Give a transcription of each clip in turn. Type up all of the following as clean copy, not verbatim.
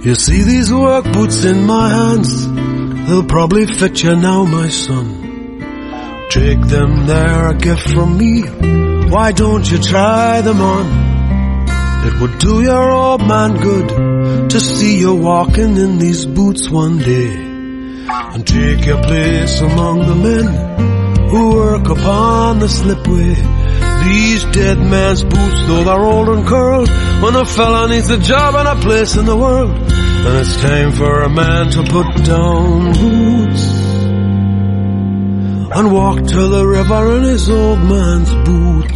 You see these work boots in my hands, they'll probably fit you now, my son. Take them, they're a gift from me. Why don't you try them on? It would do your old man good to see you walking in these boots one day, and take your place among the men who work upon the slipway. These dead man's boots, though they're old and curled, when a fella needs a job and a place in the world, and it's time for a man to put down boots and walk to the river in his old man's boots.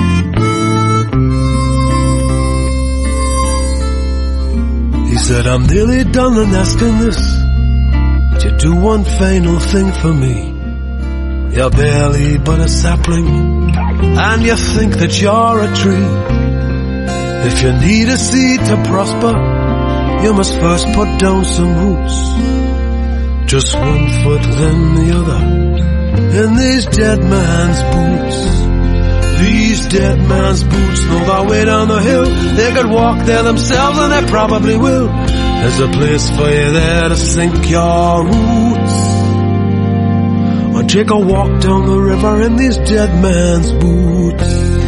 He said, I'm nearly done in asking this, but you do one final thing for me. You're barely but a sapling, and you think that you're a tree. If you need a seed to prosper, you must first put down some roots. Just one foot then the other in these dead man's boots. These dead man's boots, though they're way down the hill, they could walk there themselves, and they probably will. There's a place for you there to sink your roots, or take a walk down the river in these dead man's boots.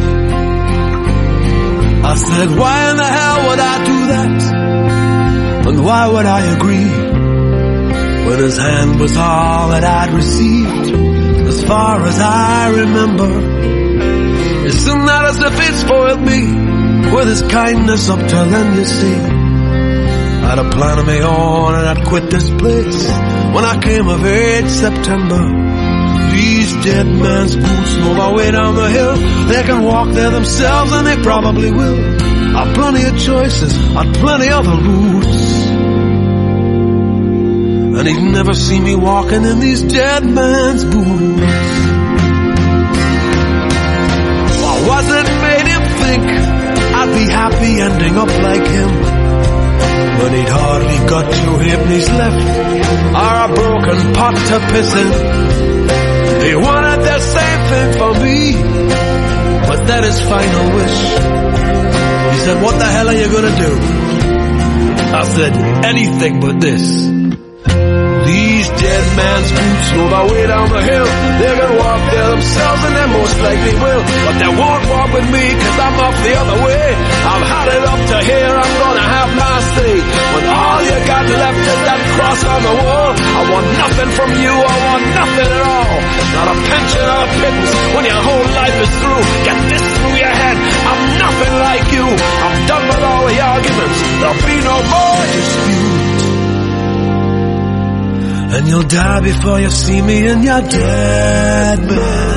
I said, why in the hell would I do that? And why would I agree, when his hand was all that I'd received, as far as I remember? Isn't that as if he'd spoiled me with his kindness up till then, you see? I had a plan of my own, and I'd quit this place when I came of age September. These dead man's boots know their way down the hill, they can walk there themselves, and they probably will. I've plenty of choices, I've plenty other routes, and he'd never see me walking in these dead man's boots. Or was it made him think I'd be happy ending up like him, when he'd hardly got 2 halfpennies left, or a broken pot to piss in? He wanted the same thing for me, but that his final wish. He said, what the hell are you gonna do? I said, anything but this. These dead man's boots know their way down the hill, they can walk there themselves, and they most likely will, but they won't walk with me, cause I'm off the other way. I've had it up to here, I'm gonna have my say. When all you got left is that cross on the wall, I want nothing from you, I want nothing at all. Not a pension or a pittance when your whole life is through. Get this through your head, I'm nothing like you. I'm done with all the arguments, there'll be no more dispute. And you'll die before you see me in your dead man.